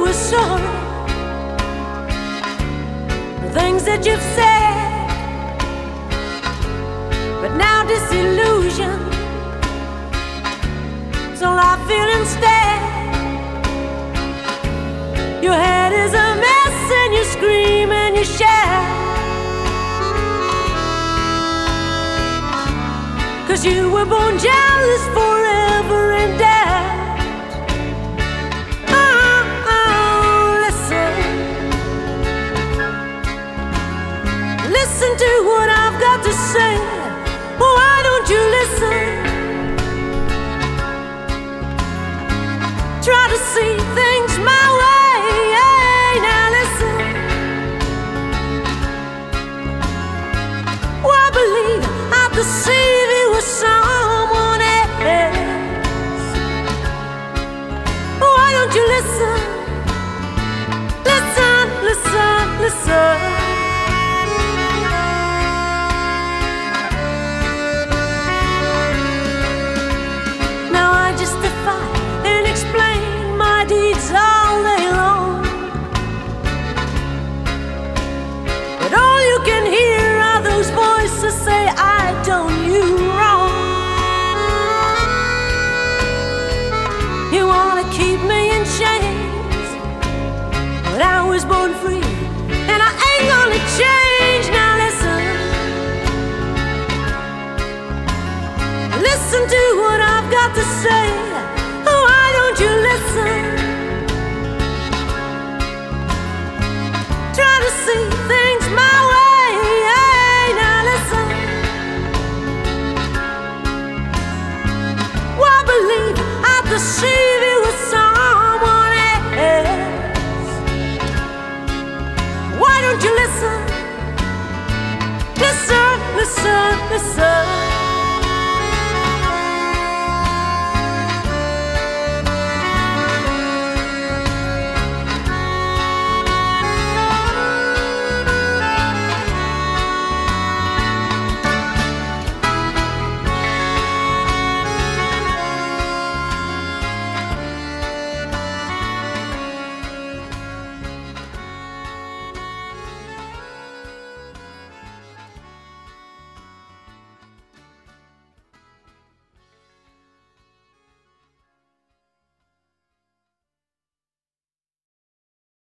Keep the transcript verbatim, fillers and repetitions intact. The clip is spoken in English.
were sorry for things that you've said, but now disillusion is all I feel instead. Your head is a mess and you scream and you shout, 'cause you were born jealous forever in doubt. Oh, oh, listen, listen to what I've got to say. Why don't you listen? Try to see things my way. Now listen, why believe I deceive you with someone else? Why don't you listen? Listen, listen, listen. Now I justify and explain my deeds all day long, but all you can hear are those voices say I done you wrong. You wanna keep me in chains, but I was born free and I ain't gonna change. Now listen, listen to what I've got to say. Why don't you listen? Try to see things my way. Now listen, why believe I deceive you with someone else? Why don't you listen? Listen, listen, listen.